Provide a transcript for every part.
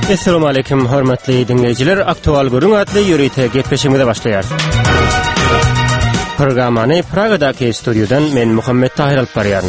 Assalamu alaykum hormatly dinleyijiler. Aktual görüň atly ýürüýte gepleşigimize başlaýar. Programmany Pragadaky studiodan men Muhammed Tahir alyp barýar.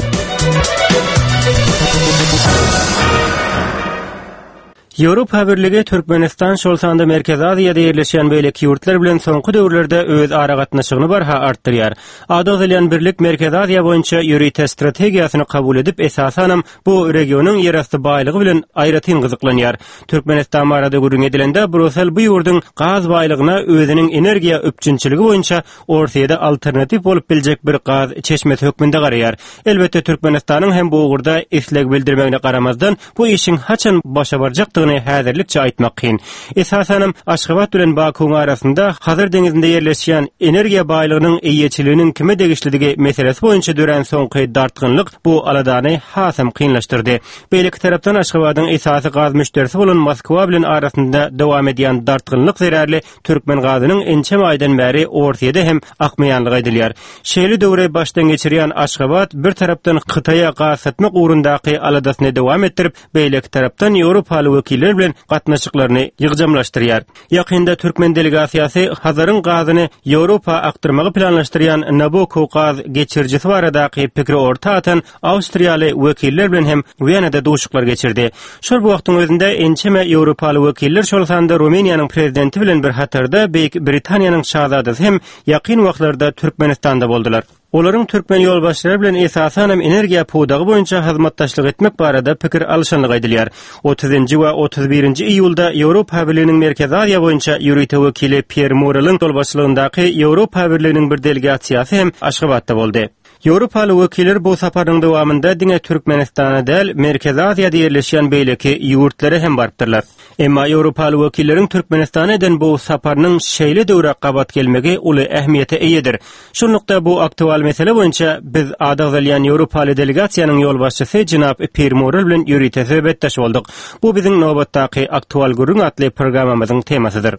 Ýewropa Birligi Türkmenistan şolsanda Merkezi Aziýada ýerleşýän beýleki ýurtlar bilen soňky döwürlerde öz ara gatnaşygyny barha artdyrýar. Adagy bilen birlik Merkezi Aziýa boýunça ýürüýte strategiýasyny kabul edip esasanam bu regionyň ýerasty baýlygy bilen aýratyn gyzyklanýar. Türkmenistan barada görüň edilende Brüssel bu ýurduň gaz baýlygyna özüniň energiýa öpçünçiligi boýunça ortaýda alternatip bolup biljek bir gaz çeşmesi hökmünde garaýar. Elbetde Türkmenistanyň hem bu ugurda isleg bildirmegine garamazdan bu işiň haçan başa barjakdygyny häzirlikçe aýtmak kyn. Esasanam Aşgabat bilen Baku arasynda Hazar deňizinde ýerleşýän energiýa baýlygynyň eýeçiliginiň kime degişliligi meselesi boýunça dören soňky dartgynlyk bu aladany hasam kynlaşdyrdy. Beýleki tarapdan Aşgabatyň esasy gaz müşterisi bolan Moskwa bilen arasynda dowam edýän dartgynlyk zerärli Türkmen gazynyň ençem aýdan bäri ortaýda hem akmaýanlygy aýdylýar. Şeýle döwre başdan geçirýän Aşgabat bir tarapdan Hytaýa gaz satmak ugrundaky aladasyny dowam etdirip, beýleki tarapdan Ýewropaly wekiller bilen gatnaşyklaryny ýygjamlaşdyrýar. Ýakynda Türkmen delegasiýasy Hazaryň gazyny Ýewropa aktyrmagy planlaşdyrýan Nabucco gaz geçirjisi baradaky pikri orta atan Awstriýaly wekiller bilen hem Wienada duşuklar geçirdi. Şol bu wagtyň özünde ençeme Ýewropaly wekiller şolsanda Rumeniýanyň prezidenti bilen bir hatarda Beýik Britaniýanyň şahzadysy hem ýakyn wagtlarda Türkmenistanda boldular. Olaryň Türkmen ýolbaşçylary bilen esasanam energiýa pudagy boýunça hyzmatdaşlyk etmek barada pikir alşanlygy aýdylýar. 30-njy we 31-nji iýulda Ýewropa Birliginiň Merkezi Aziýa boýunça ýürüýte wekili Pierre Morelyň ýolbaşçylygyndaky Ýewropa Birliginiň bir delegasiýasy hem Aşgabatda boldy. Ýewropaly wekiller bu saparyň dowamında diňe Türkmenistana däl Merkezi Aziýada ýerleşýän beýleki ýurtlara hem barypdyrlar. Emma Ýewropaly wekilleriň Türkmenistana eden bu saparynyň şeýle döwre gabat gelmegi uly ähmiýete eýedir. Şonlukda bu aktual mesele boýunça biz adagy bilýän Ýewropaly delegasiýanyň ýolbaşçysy jynap Pierre Morel bilen ýürüýte söhbetdeş boldyk. Bu biziň nobatdaky aktual görüň atly programmamyzyň temasydyr.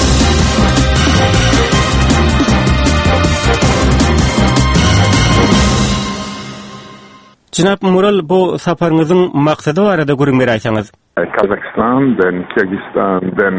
Jynap Morel, bu saparyňyzyň maksady barada görüň berýärsiňiz. Kazakhstan, then Kyrgyzstan, then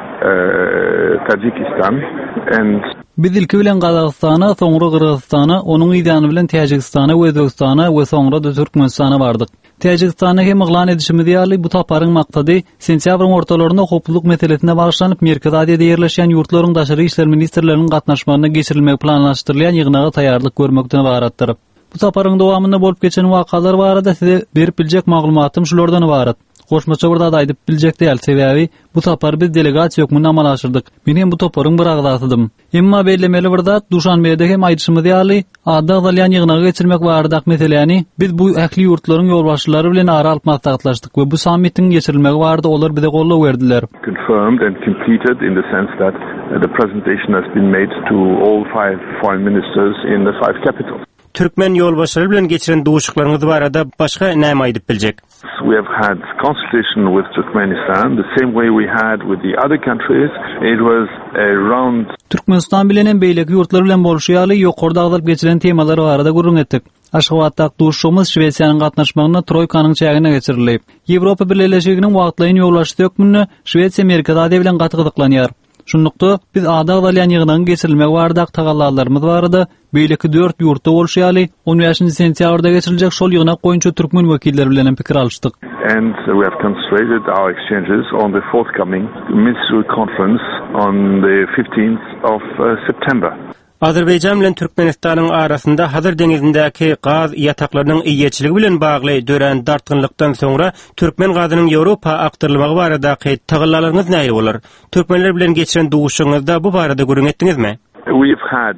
Tajikistan and biz ilki bilen Kazakstana, soňra Kyrgyzstana, onuň ýygyny bilen Täjikistana, Özbekistana we soňra da Türkmenistana bardyk. Täjikistana hem yglan edişimiz ýaly bu taparyň maksady sentýabryň ortalarynda hukuk meselesine bagyşlanyp Merkezi Aziýada ýerleşýän ýurtlaryň daşary işler ministrleriniň gatnaşmagyna geçirilmegi planlaşdyrylýan ýygnaga taýýarlyk görmekden ibaratdyr. Bu taparyň dowamında bolup geçen wakalar barada size berip biljek maglumatym şulardan ibarat. Goşmaça burada da aýdyp biljek däl, sebäbi bu tapar biz delegasiýa hökmünde amalaşdyrdyk. Men bu taparyň bir agdasydym. Emma bellemeli birda Duşanbeýde hem aýdyşymyz ýaly ada galyan ýygnaga geçirmek bardak meseleni biz bu ähli ýurtlaryň ýolbaşçylary bilen ara alyp maslahatlaşdyk we bu sammitin geçirilmegi barada olar bize gollap berdiler. Confirmed and completed in the sense that the presentation has been made to all 5 foreign ministers in the 5 capitals. Türkmen ýolbaşçylary bilen geçiren duşuklaryňyz barada başga näme aýdyp biljek? We have had consultation with Turkmenistan the same way we had with the other countries. It was around Türkmenistan bilen beýleki ýurtlar bilen bolşýaly ýokarda agylyp geçiren temalary barada görüň etdik. Aşgabatda duşumyz Şweýsiýanyň gatnaşmagyna Troýkanyň çägine geçirilip. Ýewropa Birleşiginiň wagtlaýyn ýolbaşçy hökmüne Şweýsiýa Merkezi Aziýa bilen gaty gyzyklanýar. Şunlukda biz adagy bilýän ýygnagyň geçirilmegi barada tagallalarymyz barada beýleki 4 ýurtda bolşýaly 15-nji sentýabrda geçiriljek şol ýygnak boýunça Türkmen wekilleri bilen pikir alşdyk. And we have concentrated our exchanges on the forthcoming ministerial conference on the 15th of September. Azerbaýjan bilen Türkmenistanyň arasynda Hazar deňizindäki gaz ýataklarynyň eýeçiligi bilen bagly dören dartgynlykdan soňra Türkmen gazynyň Ýewropa aktyrylmagy baradaky tagallalaryňyz näme bolar? Türkmenler bilen geçiren duşuňyzda bu barada görüň etdiňizmi? We've had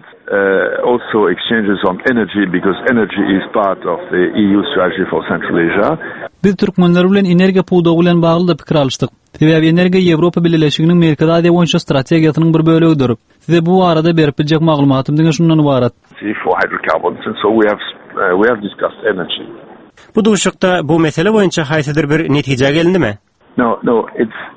also exchanges on energy because energy is part of the EU strategy for Central Asia. Biz Türkmenler bilen energiýa pudagy bilen bagly da pikir alşdyk. Sebäbi energiýa Ýewropa Birleşiginiň Merkezi Aziýa boýunça strategiýasynyň bir bölegidir. Size bu arada berip biljek maglumatym diňe şundan ibarat. For hydrocarbons and so we have discussed energy. Bu duşukda bu mesele boýunça haýsydyr bir netije gelindimi? No.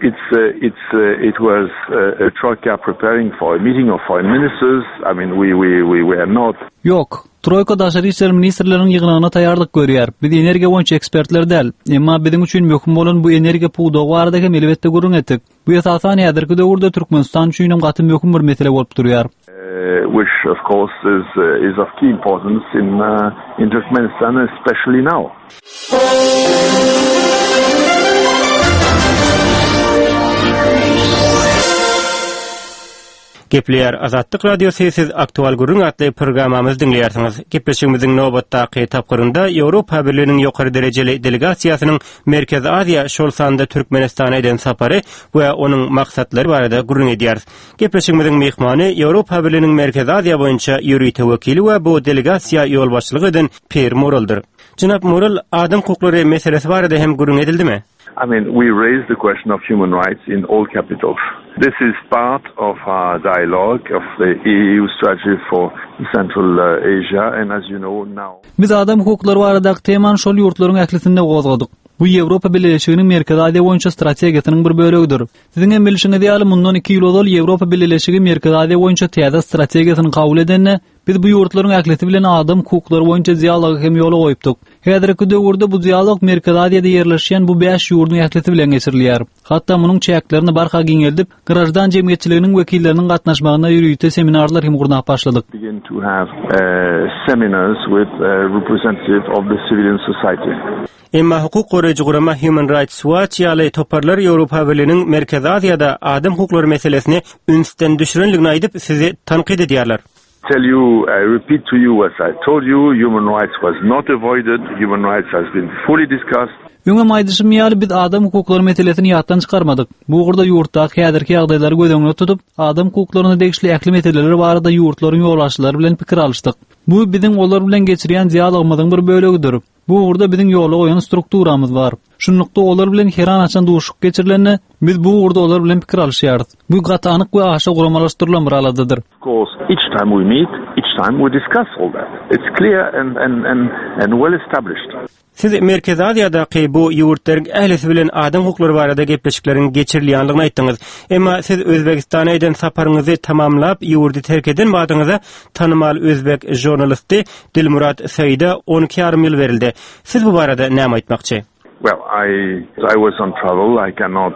It was a troika preparing for a meeting of foreign ministers. I mean, we were not. Yok. Troika Daşary işler ministrleriniň ýygynyna taýýarlyk görýär. Biz energiýa boýunça ekspertler däl, emma biziň üçin möhüm bolan bu energiýa puwdagy barada hem elbetde gurrun etdik. Bu esasan häzirki döwürde Türkmenistan üçin hem gaty möhüm bir mesele bolup durýar. Which of course is of key importance in Turkmenistan, especially now. Gepleýär Azatlyk radiosyny siz aktual gurrun atly programmamyzy dinleýärsiňiz. Gepleşigimiziň nowbatdaky tapgyrynda Ýewropa Birliginiň ýokary derejeli delegasiýasynyň Merkez Aziýa şolsanda Türkmenistana eden sapary we onuň maksatlary barada gurrun edýär. Gepleşigimiziň mehmany Ýewropa Birliginiň Merkez Aziýa boýunça ýüri tewekili we bu delegasiýa ýolbaşçylyk eden Pierre Moreldir. Jynap Morel, adam hukuklary meselesi barada hem gurrun edildimi? I mean, we raise the question of human rights in all capitals. This is part of our dialogue of the EU strategy for Central Asia, and as you know now... Biz adam hukuklary baradaky teman şol ýurtlaryň ählisinde gozgadyk. Bu Ýewropa Birleşiginiň Merkez Aziýa boýunça strategiýasynyň bir bölegidir. Siziň hem bilişiňiz ýaly mundan 2 ýyl ozal Ýewropa Birleşigi Merkez Aziýa boýunça täze strategiýasyny kabul edenne, biz bu ýurtlaryň ählisi bilen adam hukuklary boýunça dialog hem ýola goýupdyk. Häzirki döwürde bu dialog Merkez Aziýada ýerleşýän bu 5 ýurdun ählisi bilen geçirilýär. Hatda munyň çäklerini barha giňeldip, grajdan jemgyýetçiliginiň wekilleriniň gatnaşmagyna ýürüýte seminarlar hem gurnak başladyk. Begin to have seminars with representatives of the civilian society. Emma hukuk goraýjy gurama Human Rights Watch ýaly toparlar Ýewropa Birliginiň Merkez Aziýada adam hukuklary meselesini ünsden düşürenligini aýdyp sizi tanqid edýärler. I repeat to you what I told you, human rights was not avoided, human rights has been fully discussed. Öňe maýdyşym ýaly biz adam hukuklary meselesini ýatdan çykarmadyk. Bu gurda ýurtdaky häzirki ýagdaýlary göz tutup, adam hukuklaryna degişli ähli meseleleri barada ýurtlaryň ýolbaşçylary bilen pikir alışdyk. Bu biziň olar bilen geçirýän dialogumyzyň bir bölegidir. Bu gurda biziň ýola goýan strukturamyz bar. Şunlukda olar bilen heran açan duşuk geçirilende biz bu gurda olar bilen pikir alışýarys. Bu gatanyk we aşa guramalaşdyrylan bir aladadyr. Of course, each time we meet, each time we discuss all that. It's clear and well established. Siz Merkez Aziýadaky bu ýurtlaryň ählisi bilen adam hukuklary barada gepleşikleriň geçirilýänligini aýtdyňyz. Emma siz Özbekistana eden saparyňyzy tamamlap ýurdy terk eden wagtyňyzda tanymal özbek jurnalisti Dilmurat Saýda 12,5 ýyl berildi. Siz bu barada näme aýtmakçy? Well, I was on travel. I cannot.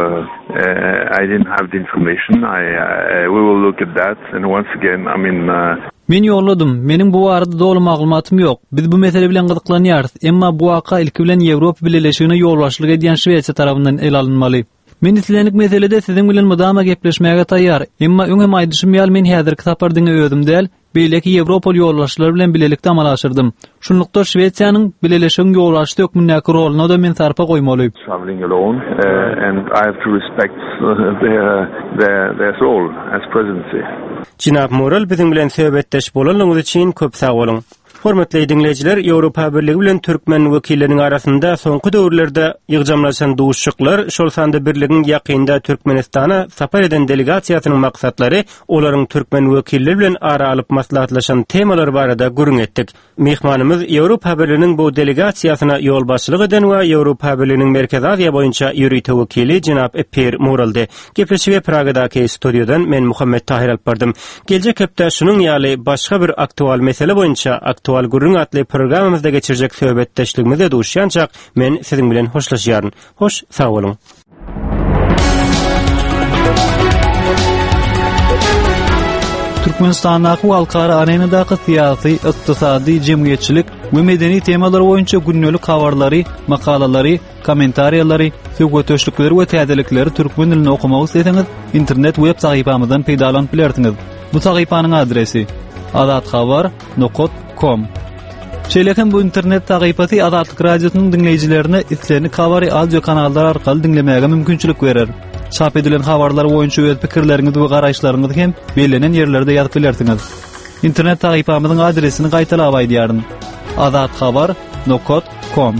I didn't have the information. We will look at that. And once again, I mean. Men ýolladym. Meniň bu barada dolu maglumatym ýok. Biz bu mesele bilen gyzyklanýarys. Emma bu waka ilki bilen Ýewropa Birleşigine ýolbaşçylyk edýän Şweýçe tarapyndan el alınmaly. Men islenik meselede siziň bilen mudama gepleşmäge taýýar. Emma öňe maýdyşym ýaly men häzirki tapardyňy öýdüm däl. Beýleki Ýewropa ýolbaşçylary bilen bilelikde amal aşyrdym. Şunlukda Şweýçanyň bileşigiň ýolbaşçy hökümdäki roluny da men sarpa goýmaly. Traveling alone, and I have to respect their role as presidency. Jynap Morel biziň bilen söhbetdeş bolanlygyňyz üçin köp sag bolun. Hormatly dinleyijiler, Ýewropa Birligi bilen türkmen wekilleriniň arasynda soňky döwürlerde ýygjamlaşan duşuşyklar şol sanda birligiň ýakynda Türkmenistana sapar eden delegasiýasynyň maksatlary, olaryň türkmen wekilleri bilen ara alyp maslahatlaşan temalar barada gurrun etdik. Mehmanymyz Ýewropa Birliginiň bu delegasiýasyna ýolbaşçylyk eden we Ýewropa Birliginiň Merkez Aziýa boýunça ýüri tewekili jynap Pierre Moreldi. Gepleşige Pragadaky studiodan men Muhammed Tahir alyp bardym. Geljek hepde şunyň ýaly başga bir aktual mesele boýunça aktual gurrun atly programmamyzda geçirjek söhbetdeşligimizde duşýançak men siziň bilen hoşlaşýaryn. Hoş, sag bolun. Türkmenistandaky halkara arenadaky syýasy, ykdysady, jemgyýetçilik we medeni temalar boýunça günnelik habarlary, makalalary, kommentariýalary, söhbetdeşlikleri we täzelikleri türkmen dilinde okumagy isteseňiz, internet web sahypamyzdan peýdalanyp bilersiňiz. Bu sahypanyň adresi azatxabar.com. Şeýlekem bu internet sahypasy Azatlyk radiosynyň dinleýijilerine islerini Kavari audio kanallar arkaly dinlemäge mümkinçilik berer. Çap edilen habarlar boýunça öz pikirleriňizi we garaýşlaryňyzy hem belenen ýerlerde ýazyp bilersiňiz. İnternet sahypamyzyň adresini gaýtalap aýdýaryn. azatxabar.com.